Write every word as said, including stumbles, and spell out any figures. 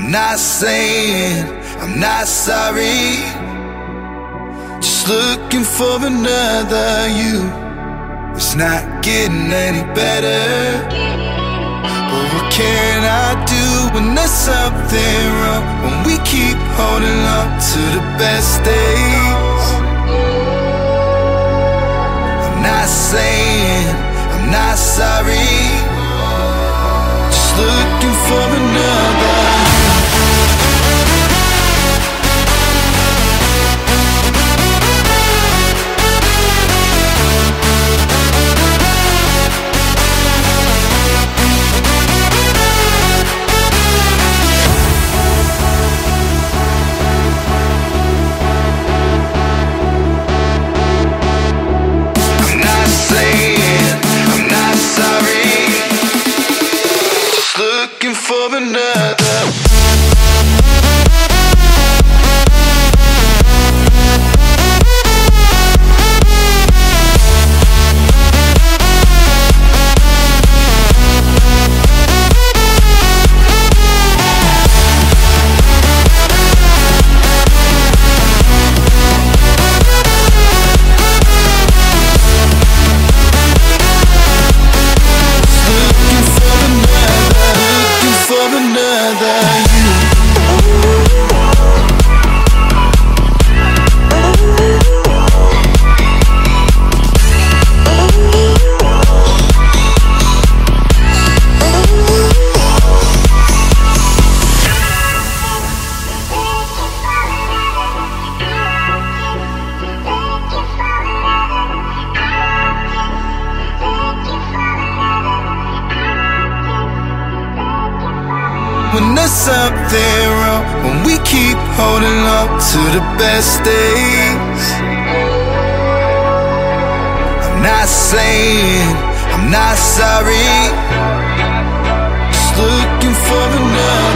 not saying I'm not sorry, just looking for another you. It's not getting any better, but what can I do when there's something wrong? When we keep holding on to the best days. I'm not saying I'm not sorry, just looking for another. Looking for another. When there's something wrong, when we keep holding on to the best days. I'm not saying I'm not sorry, just looking for another.